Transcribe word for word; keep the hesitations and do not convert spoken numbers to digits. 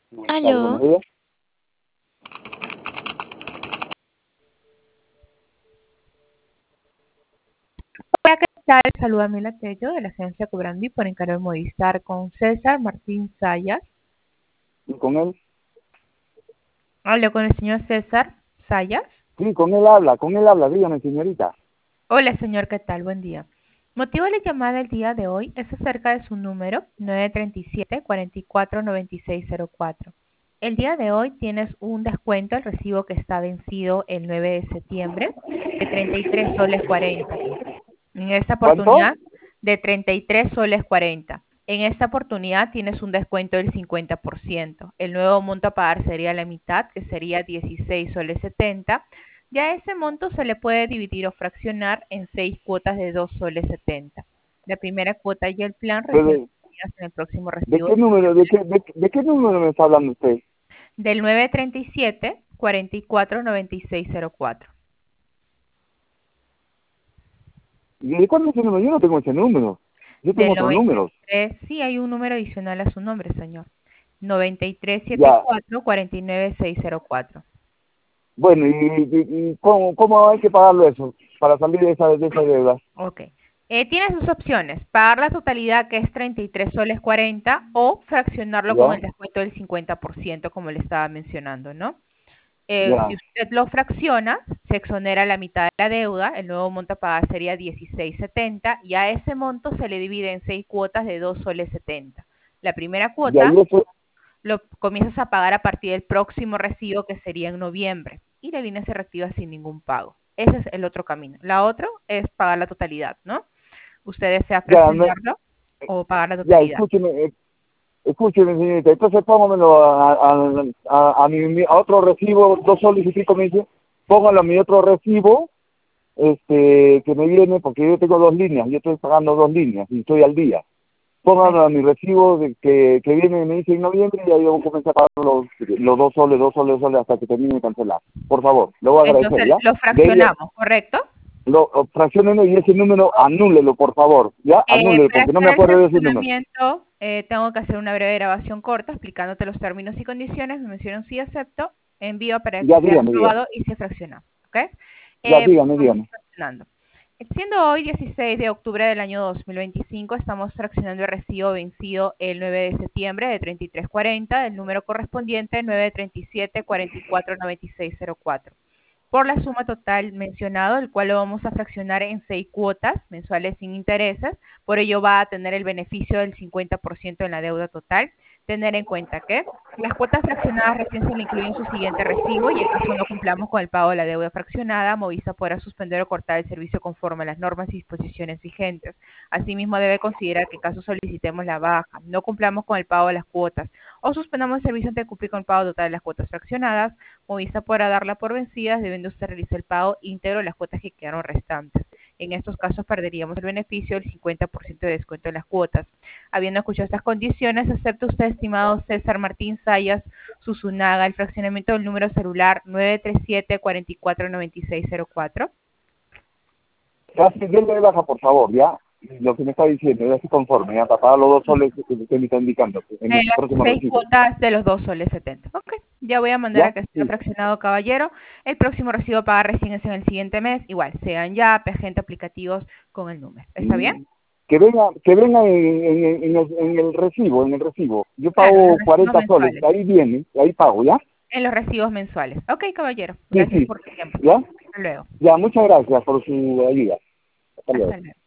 Buenas tardes, buenos Aló, días. Hola, ¿qué tal? Saluda Mila Tello de la agencia Cobrandi por encargo de Movistar con César Martín Sayas. ¿Y con él? Hablo con el señor César Sayas. Sí, con él habla, con él habla, dígame, señorita. Hola, señor, ¿qué tal? Buen día. Motivo de la llamada del día de hoy es acerca de su número nueve tres siete, cuatro cuatro nueve seis cero cuatro. El día de hoy tienes un descuento, el recibo que está vencido el nueve de septiembre, de treinta y tres soles cuarenta. En esta ¿Cuánto? oportunidad, de treinta y tres soles cuarenta. En esta oportunidad tienes un descuento del cincuenta por ciento. El nuevo monto a pagar sería la mitad, que sería dieciséis soles setenta. Ya ese monto se le puede dividir o fraccionar en seis cuotas de dos soles setenta. La primera cuota y el plan ¿De, recién de, en el próximo de recibo qué número, de qué, de, de qué número me está hablando usted? del nueve tres siete, cuatro cuatro nueve seis cero cuatro. ¿Y de cuándo es ese número? Yo no tengo ese número. Yo tengo Del otros números. noventa y tres, sí hay un número adicional a su nombre, señor. noventa y tres setenta y Ya. cuatro, cuarenta y nueve seiscientos cuatro. Bueno, ¿y, y, y cómo, cómo hay que pagarlo eso para salir de esa, de esa deuda? Ok. Eh, tienes dos opciones, pagar la totalidad que es treinta y tres soles cuarenta o fraccionarlo con ¿Ya? el descuento del cincuenta por ciento como le estaba mencionando, ¿no? Eh, si Ya. usted lo fracciona, se exonera la mitad de la deuda, el nuevo monto a pagar sería dieciséis setenta y a ese monto se le divide en seis cuotas de dos soles setenta. La primera Ya, cuota y eso, lo comienzas a pagar a partir del próximo recibo que sería en noviembre y la línea se reactiva sin ningún pago. Ese es el otro camino. La otra es pagar la totalidad, ¿no? Usted desea ya, me, fraccionarlo o pagar la ya, totalidad. escúcheme, eh, escúcheme, señorita. Entonces póngamelo a, a, a, a mi, mi- a otro recibo, dos soles y pico me dice, póngalo a mi otro recibo, este que me viene, porque yo tengo dos líneas, yo estoy pagando dos líneas y estoy al día. Me- Pónganlo a mi recibo de que, que viene, me dice en noviembre y ahí yo comienzo a pagar los, los dos soles, dos soles, dos soles hasta que termine de cancelar. Por favor, le voy a agradecer, Entonces ¿ya? lo De ahí, fraccionamos, ¿correcto? lo, fraccionenlo y ese número anúlelo, por favor, ¿ya? Eh, Anúlelo, para porque no me hacer el acuerdo de ese número. fraccionamiento, eh, tengo que hacer una breve grabación corta explicándote los términos y condiciones. Me mencionan sí acepto, envío para que Ya, sea dígame, dígame. aprobado y se fracciona. ¿Ok? Ya, Eh, dígame, vamos dígame. fraccionando. Siendo hoy dieciséis de octubre del año dos mil veinticinco, estamos fraccionando el recibo vencido el nueve de septiembre de treinta y tres cuarenta, el número correspondiente nueve tres siete, cuatro cuatro nueve seis cero cuatro. Por la suma total mencionado, el cual lo vamos a fraccionar en seis cuotas mensuales sin intereses, por ello va a tener el beneficio del cincuenta por ciento en la deuda total. Tener en cuenta que las cuotas fraccionadas recién se le incluyen en su siguiente recibo y en caso no cumplamos con el pago de la deuda fraccionada, Movisa podrá suspender o cortar el servicio conforme a las normas y disposiciones vigentes. Asimismo, debe considerar que en caso solicitemos la baja, no cumplamos con el pago de las cuotas o suspendamos el servicio ante cumplir con el pago total de las cuotas fraccionadas, Movisa podrá darla por vencidas, debiendo usted realizar el pago íntegro de las cuotas que quedaron restantes. En estos casos perderíamos el beneficio del cincuenta por ciento de descuento en las cuotas. Habiendo escuchado estas condiciones, ¿acepta usted, estimado César Martín Sayas Susunaga, el fraccionamiento del número celular nueve tres siete, cuatro cuatro nueve seis cero cuatro? Casi denle de baja, por favor, ¿ya? Lo que me está diciendo, ya estoy conforme, ya, para pagar los dos soles que usted me está indicando pues, en De el las próximo seis recibo. cuotas de los dos soles setenta. Ok, ya voy a mandar a ¿Ya? que esté Sí. fraccionado, caballero. El próximo recibo a pagar recién es en el siguiente mes. Igual, sean ya agente aplicativos con el número. ¿Está bien? Mm, que venga que venga en, en, en, en el, en el recibo, en el recibo. Yo Claro, en los pago recibos cuarenta soles, mensuales. ahí viene, ahí pago, ¿ya? En los recibos mensuales. Ok, caballero. Sí, Gracias sí, por tu tiempo. ¿ya? Hasta luego. Ya, muchas gracias por su ayuda. Hasta luego. Hasta luego.